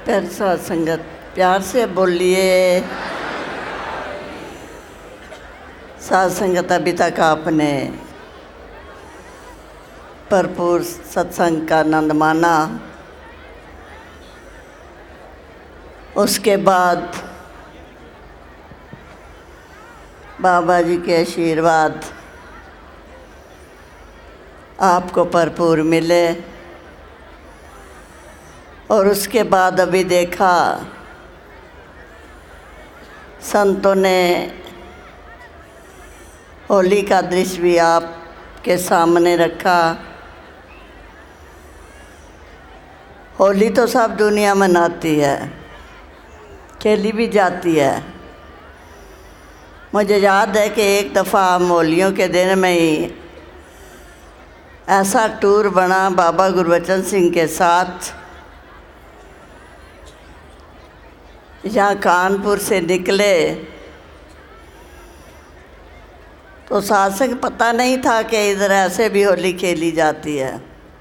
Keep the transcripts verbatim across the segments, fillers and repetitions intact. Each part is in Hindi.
प्यार साथ संगत प्यार से बोलिए। साथ संगत अभी तक आपने भरपूर सत्संग का आनंद माना। उसके बाद बाबा जी के आशीर्वाद आपको भरपूर मिले। और उसके बाद अभी देखा संतों ने होली का दृश्य भी आपके सामने रखा। होली तो सब दुनिया मनाती है, खेली भी जाती है। मुझे याद है कि एक दफ़ा होलियों के दिन में ही ऐसा टूर बना बाबा गुरबचन सिंह के साथ। यहाँ कानपुर से निकले तो शासक पता नहीं था कि इधर ऐसे भी होली खेली जाती है।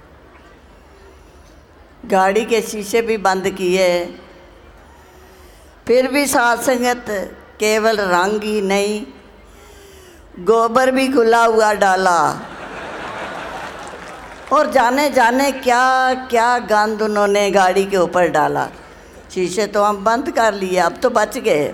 गाड़ी के शीशे भी बंद किए, फिर भी साथ संगत केवल रंग ही नहीं, गोबर भी खुला हुआ डाला और जाने जाने क्या क्या गंद उन्होंने गाड़ी के ऊपर डाला। शीशे तो हम बंद कर लिए, अब तो बच गए,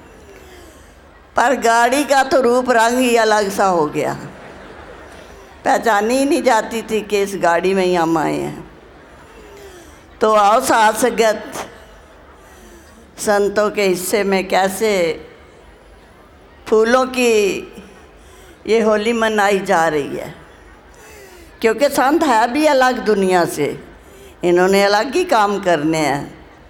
पर गाड़ी का तो रूप रंग ही अलग सा हो गया। पहचानी ही नहीं जाती थी कि इस गाड़ी में ही हम आए हैं। तो आओ साथ संगत संतों के हिस्से में कैसे फूलों की ये होली मनाई जा रही है, क्योंकि संत है भी अलग दुनिया से, इन्होंने अलग ही काम करने हैं।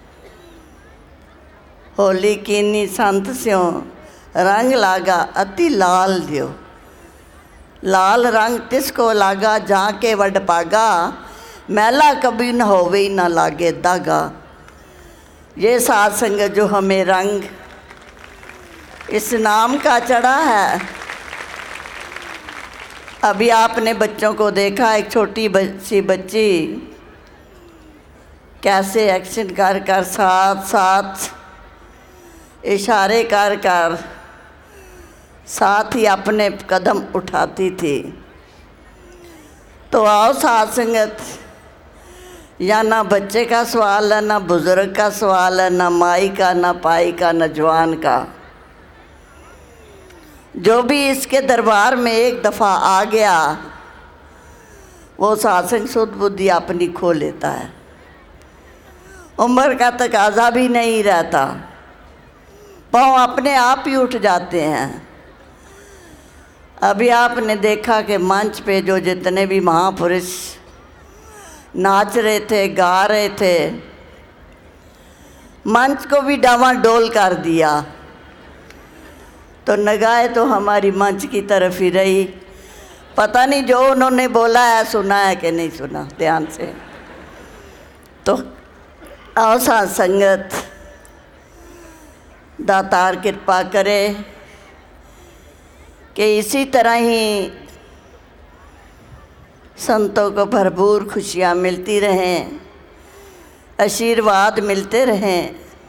होली कीनी संत स्यों रंग लागा अति लाल दियो, लाल रंग तिसको लागा जाके वड पागा, मैला कभी न होवे न लागे दागा। ये साथ संगत जो हमें रंग इस नाम का चढ़ा है। अभी आपने बच्चों को देखा, एक छोटी सी बच्ची कैसे एक्शन कर कर साथ साथ इशारे कर कर साथ ही अपने कदम उठाती थी। तो आओ साथ संगत, या ना बच्चे का सवाल है, ना बुज़ुर्ग का सवाल है, ना माई का, ना पाई का, ना जवान का। जो भी इसके दरबार में एक दफ़ा आ गया वो सत्संग शुद्ध बुद्धि अपनी खो लेता है। उम्र का तकाजा भी नहीं रहता, पाँव अपने आप ही उठ जाते हैं। अभी आपने देखा कि मंच पे जो जितने भी महापुरुष नाच रहे थे, गा रहे थे, मंच को भी डामाडोल कर दिया। तो निगाहें तो हमारी मंच की तरफ ही रही। पता नहीं जो उन्होंने बोला है सुना है कि नहीं सुना ध्यान से। तो आओ साथ संगत, दातार कृपा करे कि इसी तरह ही संतों को भरपूर खुशियाँ मिलती रहें, आशीर्वाद मिलते रहें,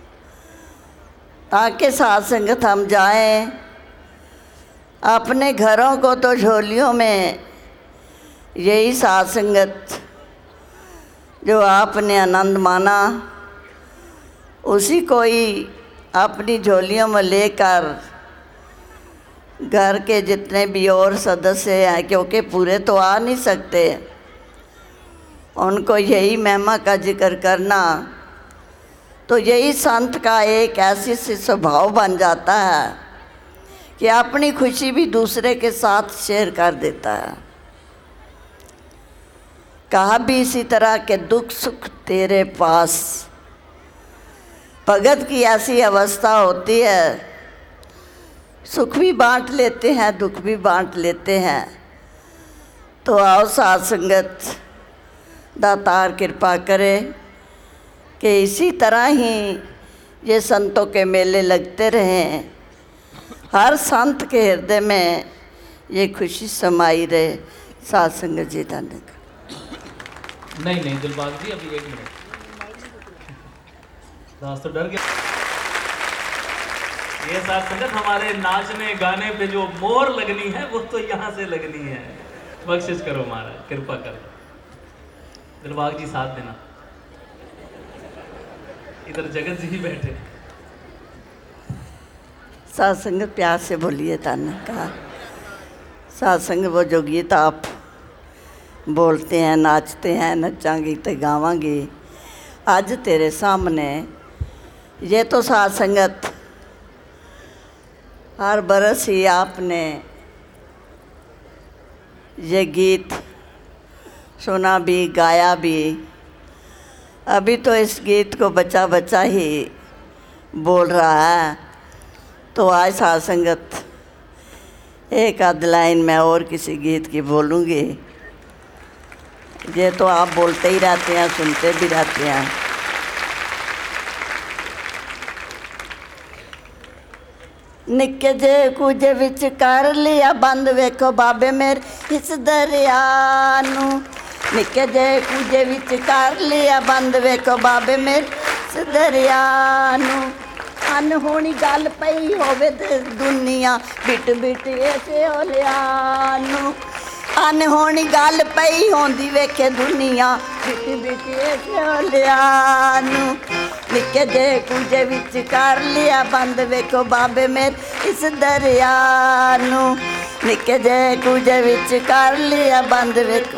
ताकि साथ संगत हम जाएं अपने घरों को तो झोलियों में यही साथ संगत जो आपने आनंद माना उसी को ही अपनी झोलियों में लेकर घर के जितने भी और सदस्य हैं, क्योंकि पूरे तो आ नहीं सकते, उनको यही महिमा का जिक्र करना, तो यही संत का एक ऐसी सी स्वभाव बन जाता है कि अपनी खुशी भी दूसरे के साथ शेयर कर देता है। कहा भी इसी तरह के दुख सुख तेरे पास, भगत की ऐसी अवस्था होती है, सुख भी बांट लेते हैं, दुख भी बांट लेते हैं। तो आओ साथ संगत, दातार कृपा करे कि इसी तरह ही ये संतों के मेले लगते रहें, हर संत के हृदय में ये खुशी समाई रहे। साथ संगत जी धन्यवाद। नहीं नहीं दिलबाग जी अभी एक मिनट। सास तो डर गया। ये साथ संगत हमारे नाचने गाने पे जो मोर लगनी है वो तो यहाँ से लगनी है। बख्शिश करो महाराज, कृपा करो। दिलबाग जी साथ देना। इधर जगत जी ही बैठे। साथ संगत प्यार से बोलिए ताने का। साथ संगत वो जो गीत आप बोलते हैं, नाचते हैं, नचांगे तो गावांगे आज तेरे सामने, ये तो साथ संगत हर बरस ही आपने ये गीत सुना भी, गाया भी। अभी तो इस गीत को बच्चा बच्चा ही बोल रहा है, तो आज साथ संगत एक आध लाइन मैं और किसी गीत की बोलूँगी। ये तो आप बोलते ही रहते हैं, सुनते भी रहते हैं। निक्के जे कुछ विच कर लिया बंद, वेखो बाबे मेरे इस दरिया नू। निक्के जे कुछ विच कर लिया बंद, वेखो बाबे मेरे इस दरिया नू। अनहोनी गल पई होवे ते दुनिया बिट बिट ऐसे होलिया नू। अनहोनी गल पई होंदी वेखे दुनिया बिट बिट ऐसे होलिया नू। निक्के जे कुंजे विच कर लिया बंद, वेखो बाबे मेरे इस दरिया नू। निक्के जे कुंजे विच कर लिया बंद, वेखो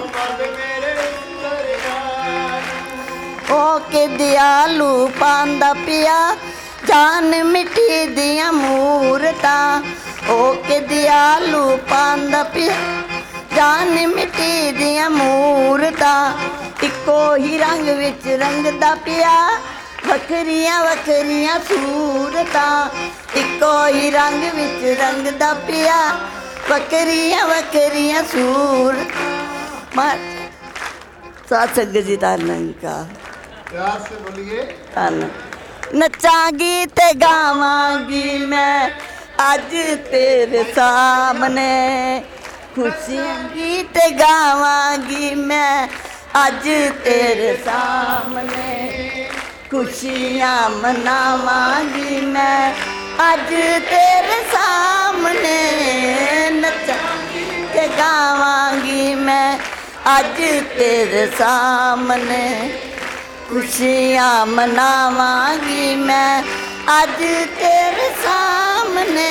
ओ के दयालू पांदा पिया जान मिट्टी दिया मूरता। ओ के दयालू पांदा पिया जान मिट्टी दिया मूरता। इको ही रंग विच रंगदा पिया वखरियां वखरियां सूरतां। इको ही रंग विच रंगदा पिया वखरियां वखरियां सूरतां। साथ संगत जी धन का प्यार से बोलिए। धन नचांगी ते गावांगी मैं अज तेरे सामने, खुशियां गीत गावांगी मैं अज तेरे सामने। खुशियां मनावांगी मैं अज तेरे सामने। नचांगी ते गावांगी मैं अज तेरे सामने। खुशियां मनावांगी मैं अज तेरे सामने।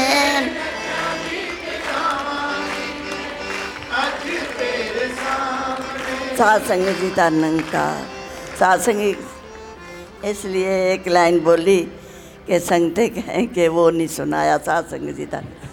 साथ संगत जी धन का। साथ संगत इसलिए एक लाइन बोली कि संगते कहें कि वो नहीं सुनाया। साथ संगत जी धन।